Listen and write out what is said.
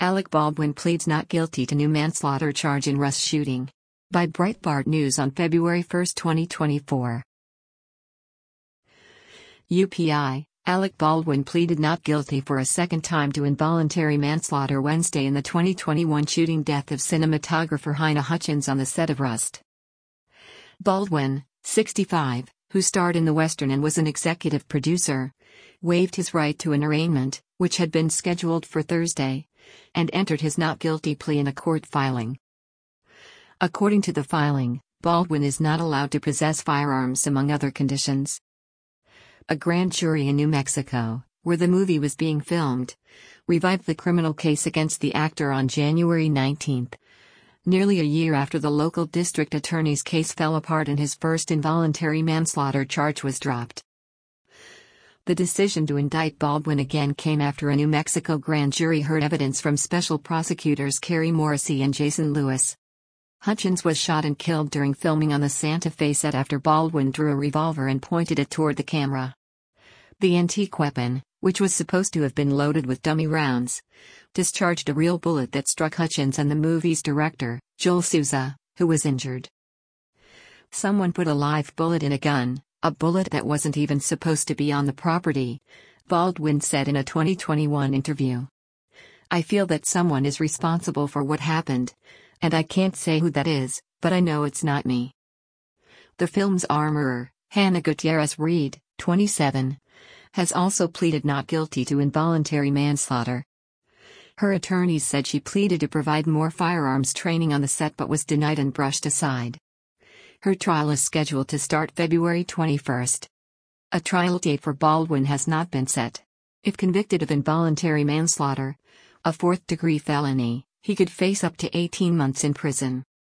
Alec Baldwin pleads not guilty to new manslaughter charge in Rust shooting. By Breitbart News on February 1, 2024. UPI, Alec Baldwin pleaded not guilty for a second time to involuntary manslaughter Wednesday in the 2021 shooting death of cinematographer Halyna Hutchins on the set of Rust. Baldwin, 65, who starred in the Western and was an executive producer, waived his right to an arraignment, which had been scheduled for Thursday, and entered his not guilty plea in a court filing. According to the filing, Baldwin is not allowed to possess firearms among other conditions. A grand jury in New Mexico, where the movie was being filmed, revived the criminal case against the actor on January 19, nearly a year after the local district attorney's case fell apart and his first involuntary manslaughter charge was dropped. The decision to indict Baldwin again came after a New Mexico grand jury heard evidence from special prosecutors Carrie Morrissey and Jason Lewis. Hutchins was shot and killed during filming on the Santa Fe set after Baldwin drew a revolver and pointed it toward the camera. The antique weapon, which was supposed to have been loaded with dummy rounds, discharged a real bullet that struck Hutchins and the movie's director, Joel Souza, who was injured. "Someone put a live bullet in a gun, a bullet that wasn't even supposed to be on the property," Baldwin said in a 2021 interview. "I feel that someone is responsible for what happened, and I can't say who that is, but I know it's not me." The film's armorer, Hannah Gutierrez-Reed, 27, has also pleaded not guilty to involuntary manslaughter. Her attorneys said she pleaded to provide more firearms training on the set but was denied and brushed aside. Her trial is scheduled to start February 21. A trial date for Baldwin has not been set. If convicted of involuntary manslaughter, a fourth-degree felony, he could face up to 18 months in prison.